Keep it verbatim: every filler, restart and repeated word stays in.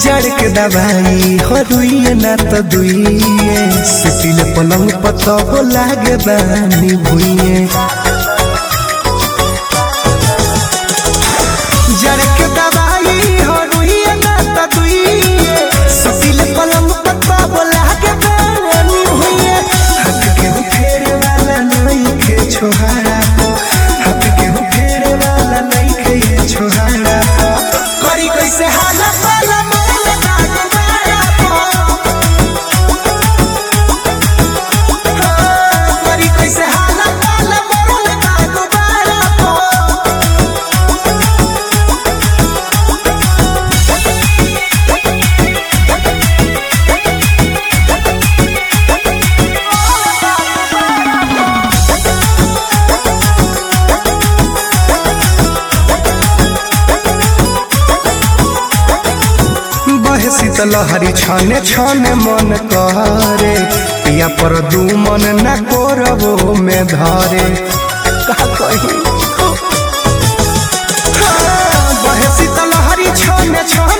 जड़ के दवाई हो रुइए ना तो दुइए सिटिल पलंग पतो हो लागे बानी भुइए जड़ के दवाई हो रुइए ना तो दुइए सिटिल पलंग पतो हो लागे बानी भुइए हाथ के फेरे वाला नहीं के छोहारा हाथ के फेरे वाला नहीं के छोहारा करी कैसे हाला पाला शीतलहरी छाने छाने मन करे पिया पर दू मन न करबो में धरे का कही बहे शीतलहरी छाने छाने